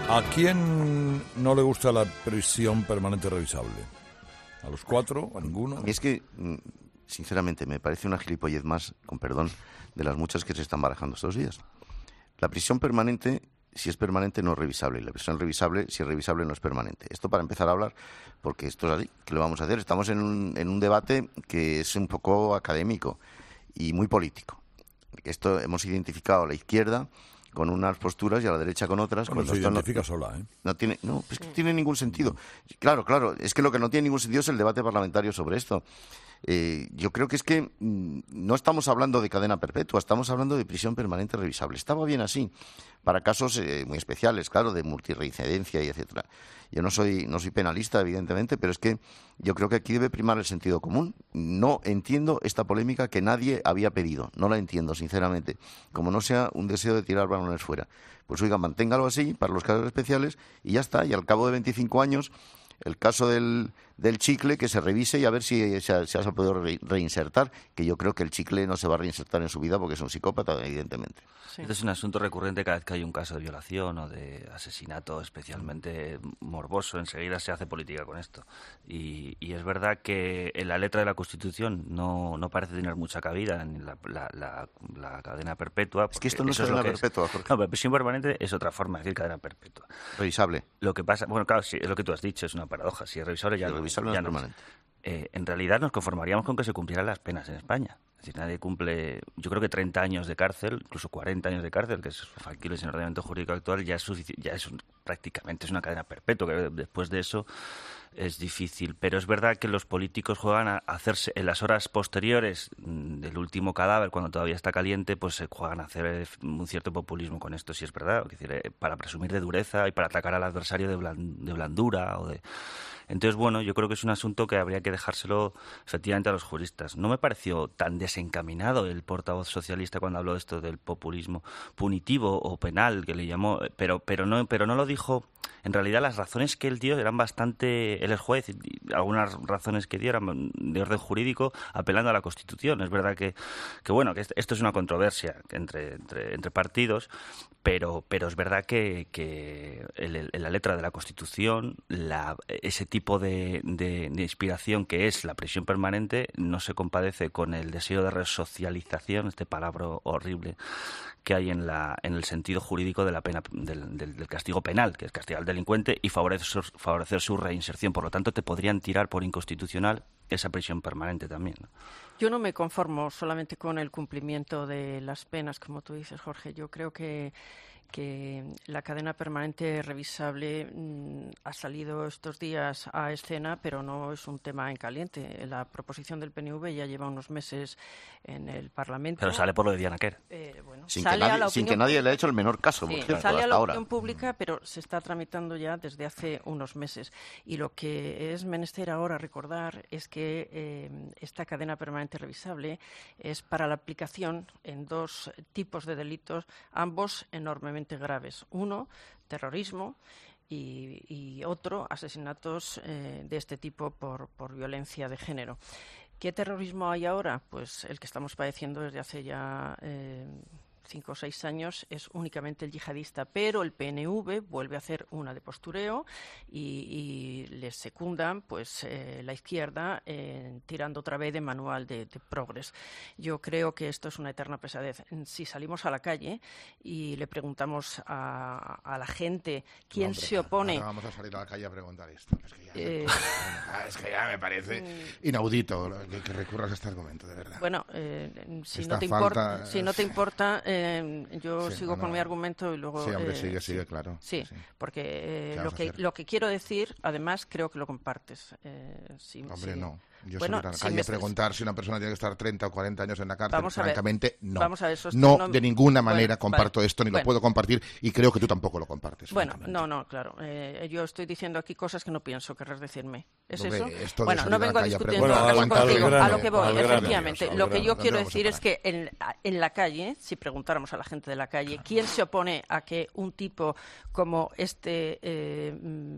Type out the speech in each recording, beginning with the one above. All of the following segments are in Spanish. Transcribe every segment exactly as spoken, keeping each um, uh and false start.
¿A quién no le gusta la prisión permanente revisable? ¿A los cuatro? ¿A ninguno? A mí es que, sinceramente, me parece una gilipollez más, con perdón, de las muchas que se están barajando estos días. La prisión permanente, si es permanente, no es revisable. Y la prisión revisable, si es revisable, no es permanente. Esto para empezar a hablar, porque esto es así. ¿Qué lo vamos a hacer? Estamos en un, en un debate que es un poco académico y muy político. Esto hemos identificado a la izquierda con unas posturas y a la derecha con otras. Bueno, se identifica no, sola, ¿eh? No tiene, no, es que no tiene ningún sentido. Claro, claro, es que lo que no tiene ningún sentido es el debate parlamentario sobre esto. Eh, yo creo que es que mmm, no estamos hablando de cadena perpetua, estamos hablando de prisión permanente revisable. Estaba bien así, para casos eh, muy especiales, claro, de multirreincidencia y etcétera. Yo no soy, no soy penalista, evidentemente, pero es que yo creo que aquí debe primar el sentido común. No entiendo esta polémica que nadie había pedido, no la entiendo, sinceramente. Como no sea un deseo de tirar balones fuera. Pues oiga, manténgalo así para los casos especiales y ya está. Y al cabo de veinticinco años, el caso del, del chicle, que se revise y a ver si se, se ha podido re, reinsertar, que yo creo que el chicle no se va a reinsertar en su vida porque es un psicópata, evidentemente. Sí. Este es un asunto recurrente cada vez que hay un caso de violación o de asesinato especialmente morboso, enseguida se hace política con esto. Y, y es verdad que en la letra de la Constitución no, no parece tener mucha cabida en la, la, la, la cadena perpetua. Es que esto no es cadena perpetua, Jorge. No, pero prisión permanente es otra forma de decir cadena perpetua. Revisable. Lo que pasa, bueno, claro, sí, es lo que tú has dicho, es una paradoja. Si es revisable ya, sí, no, revisable ya no es no permanente. Eh, en realidad nos conformaríamos con que se cumplieran las penas en España. Es decir, nadie cumple, yo creo que treinta años de cárcel, incluso cuarenta años de cárcel, que es factible en el ordenamiento jurídico actual, ya es, sufici- ya es un, prácticamente es una cadena perpetua, que después de eso es difícil. Pero es verdad que los políticos juegan a hacerse, en las horas posteriores del último cadáver, cuando todavía está caliente, pues se juegan a hacer un cierto populismo con esto, si es verdad. Es decir, para presumir de dureza y para atacar al adversario de, bland, de blandura o de... Entonces, bueno, yo creo que es un asunto que habría que dejárselo efectivamente a los juristas. No me pareció tan desencaminado el portavoz socialista cuando habló de esto del populismo punitivo o penal, que le llamó, pero pero no pero no lo dijo. En realidad las razones que él dio eran bastante... Él es juez y algunas razones que dio eran de orden jurídico apelando a la Constitución. Es verdad que, que bueno, que esto es una controversia entre, entre, entre partidos, pero pero es verdad que, que en la letra de la Constitución la, ese tipo de, de, de inspiración que es la prisión permanente no se compadece con el deseo de resocialización, este palabra horrible que hay en la en el sentido jurídico de la pena del, del, del castigo penal, que es castigar al delincuente y favorecer, favorecer su reinserción. Por lo tanto, te podrían tirar por inconstitucional esa prisión permanente también, ¿no? Yo no me conformo solamente con el cumplimiento de las penas, como tú dices, Jorge. Yo creo que que la cadena permanente revisable mmm, ha salido estos días a escena, pero no es un tema en caliente. La proposición del P N V ya lleva unos meses en el Parlamento. Pero sale por lo de Diana Quer. Eh, bueno, sin, que nadie, sin que nadie le haya hecho el menor caso, sí, por ejemplo, sale hasta a la ahora. opinión pública, pero se está tramitando ya desde hace unos meses. Y lo que es menester ahora recordar es que eh, esta cadena permanente revisable es para la aplicación en dos tipos de delitos, ambos enormemente graves. Uno, terrorismo, y, y otro, asesinatos eh, de este tipo por, por violencia de género. ¿Qué terrorismo hay ahora? Pues el que estamos padeciendo desde hace ya eh, cinco o seis años es únicamente el yihadista, pero el P N V vuelve a hacer una de postureo y, y les secundan pues eh, la izquierda eh, tirando otra vez de manual de, de progres. Yo creo que esto es una eterna pesadez. Si salimos a la calle y le preguntamos a, a la gente quién no, hombre, se opone... Ahora vamos a salir a la calle a preguntar esto. Es que ya, eh, me, es que ya me parece inaudito que, que recurras a este argumento, de verdad. Bueno, eh, si, Esta no te falta, importa, si no te importa... Eh, yo sí, sigo no, con no. mi argumento y luego... Sí, hombre, eh, sigue, sigue, sí, claro. Sí, sí. porque eh, lo, vamos a que, hacer? lo que quiero decir, además, creo que lo compartes. Eh, sí, Hombre, sí. no. Yo Bueno, salir a la si calle me- a preguntar si una persona tiene que estar treinta o cuarenta años en la cárcel, Vamos a ver, francamente, no. vamos a ver, sostengo- no, de ninguna manera Bueno, comparto vale, esto, ni lo bueno. puedo compartir, y creo que tú tampoco lo compartes. Bueno, francamente. no, no, claro. Eh, yo estoy diciendo aquí cosas que no pienso, querrás decirme. ¿Es Hombre, eso? esto de Bueno, salir no a la vengo a calle a discutir preguntar- todo Bueno, al- al contigo. grano, A lo que voy, al grano. efectivamente. Al Lo que yo grano, quiero ¿dónde decir vamos es a que en, en la calle, si preguntáramos a la gente de la calle, ¿quién se opone a que un tipo como este... Eh,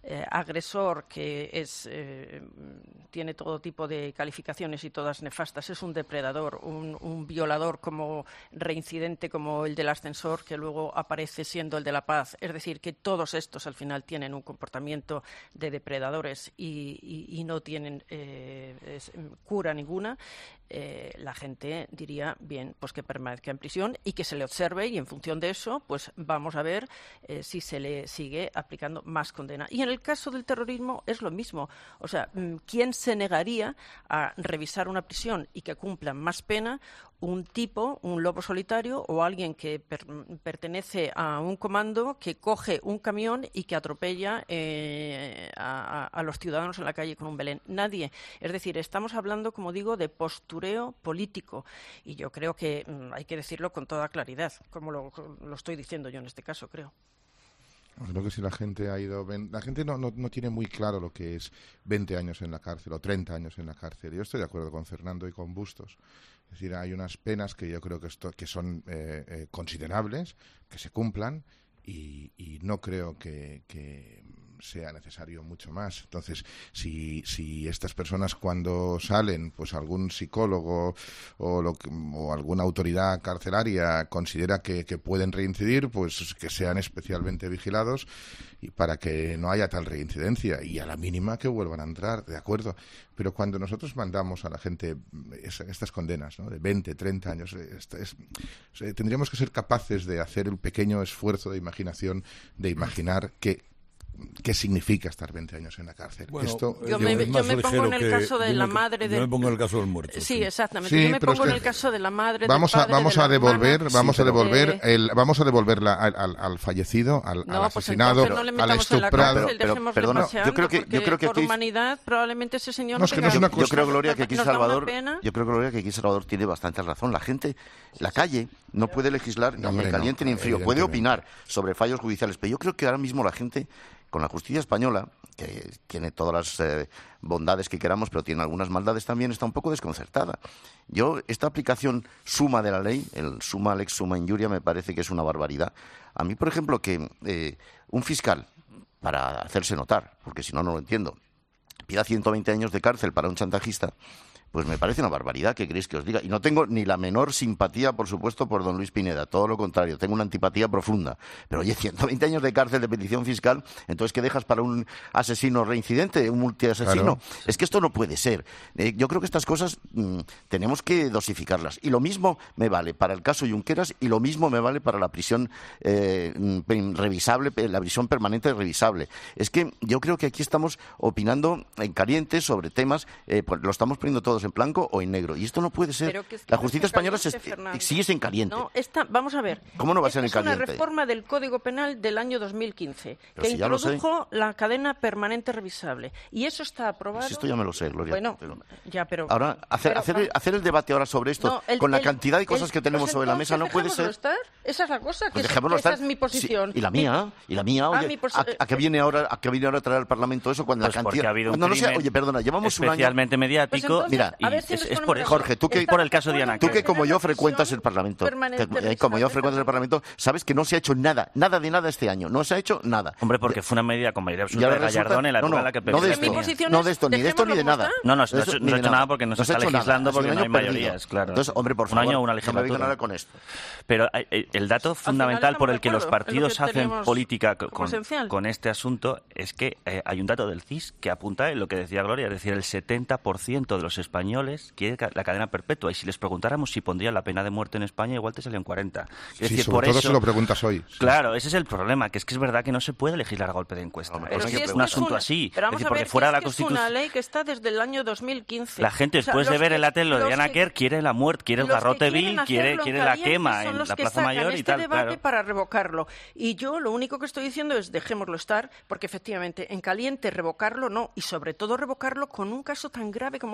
eh, agresor que es eh, tiene todo tipo de calificaciones y todas nefastas, es un depredador, un, un violador como reincidente como el del ascensor que luego aparece siendo el de la paz. Es decir, que todos estos al final tienen un comportamiento de depredadores y, y, y no tienen eh, es, cura ninguna. Eh, la gente diría, bien, pues que permanezca en prisión y que se le observe y en función de eso, pues vamos a ver eh, si se le sigue aplicando más condena. Y en el caso del terrorismo es lo mismo. O sea, ¿quién se negaría a revisar una prisión y que cumplan más pena un tipo, un lobo solitario o alguien que per pertenece a un comando que coge un camión y que atropella eh, a, a los ciudadanos en la calle con un Belén? Nadie. Es decir, estamos hablando, como digo, de postureo político y yo creo que mmm, hay que decirlo con toda claridad, como lo, lo estoy diciendo yo en este caso, creo. Creo que si la gente ha ido... La gente no, no, no tiene muy claro lo que es veinte años en la cárcel o treinta años en la cárcel. Yo estoy de acuerdo con Fernando y con Bustos. Es decir, hay unas penas que yo creo que, esto, que son eh, eh, considerables, que se cumplan y, y no creo que... que sea necesario mucho más. Entonces, si, si estas personas cuando salen, pues algún psicólogo o, lo, o alguna autoridad carcelaria considera que, que pueden reincidir, pues que sean especialmente vigilados y para que no haya tal reincidencia y a la mínima que vuelvan a entrar, de acuerdo. Pero cuando nosotros mandamos a la gente esa, estas condenas, ¿no?, de veinte, treinta años, esta, es, o sea, tendríamos que ser capaces de hacer el pequeño esfuerzo de imaginación, de imaginar que ¿qué significa estar veinte años en la cárcel? Bueno, Esto, yo, me, yo me pongo en el caso de la madre de... Yo me pongo en el caso del muerto. Sí, sí. exactamente. Sí, yo me pongo es que en el caso de la madre vamos del a padre, vamos de la a devolver hermana. vamos sí, a devolver eh, el vamos a devolverla al, al, al fallecido, al, no, al pues asesinado, no le al metamos en la estuprado. cárcel, Pero- dejémosle perdona, paseando, yo creo que- yo porque creo que por aquí- humanidad probablemente ese señor No, es que no tenga- es una Yo cosa- creo, Gloria, que aquí nos da una Salvador, pena. yo creo, Gloria, que aquí Salvador tiene bastante razón. La gente, la calle, no puede legislar No, ni hombre, en caliente no, ni en frío. Puede evidentemente. opinar sobre fallos judiciales, pero yo creo que ahora mismo la gente, con la justicia española, que tiene todas las eh, bondades que queramos, pero tiene algunas maldades también, está un poco desconcertada. Yo, esta aplicación suma de la ley, el suma lex suma injuria, me parece que es una barbaridad. A mí, por ejemplo, que eh, un fiscal, para hacerse notar, porque si no, no lo entiendo, pida ciento veinte años de cárcel para un chantajista, pues me parece una barbaridad, ¿qué queréis que os diga? Y no tengo ni la menor simpatía, por supuesto, por don Luis Pineda, todo lo contrario, tengo una antipatía profunda. Pero oye, ciento veinte años de cárcel de petición fiscal, entonces ¿qué dejas para un asesino reincidente, un multiasesino? Claro. Es que esto no puede ser. Eh, yo creo que estas cosas mmm, tenemos que dosificarlas. Y lo mismo me vale para el caso Junqueras y lo mismo me vale para la prisión eh, revisable, la prisión permanente revisable. Es que yo creo que aquí estamos opinando en caliente sobre temas, eh, pues lo estamos poniendo todos en blanco o en negro. Y esto no puede ser. Pero que es que la no justicia es en española caliente, se, Fernando. sí es en caliente. No, esta, vamos a ver. ¿Cómo no va a ser en Esta es caliente? una reforma del Código Penal del año dos mil quince Pero que si ya lo sé. introdujo la cadena permanente revisable. Y eso está aprobado. Pues esto ya me lo sé, Gloria. Bueno, Pero- ya, pero... Ahora, hacer, pero- hacer, hacer el debate ahora sobre esto, No, el- con la el- cantidad de cosas el- que tenemos pues sobre la mesa, no entonces puede dejémoslo ser. estar. Esa es la cosa, que, Pues es- dejémoslo que esa estar. es mi posición. Sí, y la mía, y la mía, Ah, oye, mi posi- ¿a, a qué viene ahora, a qué viene ahora a traer al Parlamento eso cuando Pues la porque cantidad? ha habido un no, no sé, crimen oye, perdona, llevamos un año. especialmente mediático. Pues entonces, Mira, y a ver si es, nos es ponemos por de eso. acuerdo. Jorge, tú que- Es por el caso Diana Tú que Kerr. como yo Tener frecuentas prisión el Parlamento, permanente que, eh, como yo revisable, frecuentas el Parlamento, sabes que no se ha hecho nada, nada de nada este año, no se ha hecho nada. Hombre, porque fue una medida con mayoría Y absoluta ahora de resulta- Gallardón en la no, época no, en la que no P P de D esto, mi tenía. posición no es de esto, ni de esto ni de dejémoslo nada. como está. No, no, no, De eso se- ni no de ha hecho nada porque no se se ha está hecho nada, legislando ha sido porque un no hay año perdido. mayorías, claro. Entonces, hombre, por Un favor, año o una no me vengan legislatura. ahora con esto. Pero eh, el dato fundamental estamos por de el que los acuerdo, es lo partidos que hacen teníamos política co- como con, esencial. con este asunto es que eh, hay un dato del C I S que apunta en lo que decía Gloria, es decir, el setenta por ciento de los españoles quiere ca- la cadena perpetua. Y si les preguntáramos si pondrían la pena de muerte en España, igual te salían cuarenta. Es Sí, decir, sobre por todo eso, se lo preguntas hoy. Sí. Claro, ese es el problema, que es que es verdad que no se puede legislar a golpe de encuesta. Hombre, Es pero si decir, es un que asunto una- así. Pero Es vamos decir, a porque ver, fuera que la es que es Constitución. una ley que está desde el año dos mil quince. La gente, O sea, después de los ver que- el latelo de los Diana que- Kerr, quiere la muerte, quiere el los que garrote quieren vil, quiere, hacerlo quiere en la caliente quema son en los la que Plaza sacan Mayor y este tal. debate Claro. para revocarlo. Y yo lo único que estoy diciendo es dejémoslo estar, porque efectivamente en caliente revocarlo no, y sobre todo revocarlo con un caso tan grave como este,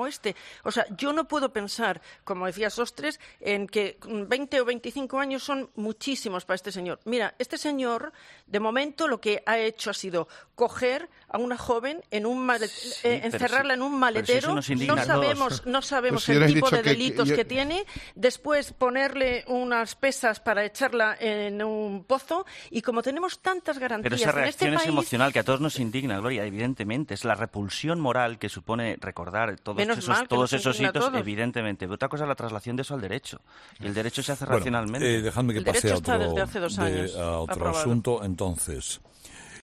O sea, yo no puedo pensar, como decía Sostres, en que veinte o veinticinco años son muchísimos para este señor. Mira, este señor, de momento, lo que ha hecho ha sido coger a una joven, en un malet- Sí, eh, encerrarla si, en un maletero, si nos indigna no a todos. sabemos, no sabemos Pues si el yo tipo he dicho de que- delitos que que, yo- tiene, después ponerle unas pesas para echarla en un pozo, y como tenemos tantas garantías Pero esa en este reacción es país, emocional que a todos nos indigna, Gloria, evidentemente. Es la repulsión moral que supone recordar todos Menos esos, mal que todos nos esos indigna a hitos, todos. evidentemente. Pero otra cosa es la traslación de eso al derecho. Y el derecho se hace Bueno, racionalmente. eh, dejadme que El pase derecho a está otro, desde hace dos de- años a otro aprobado. asunto. Entonces,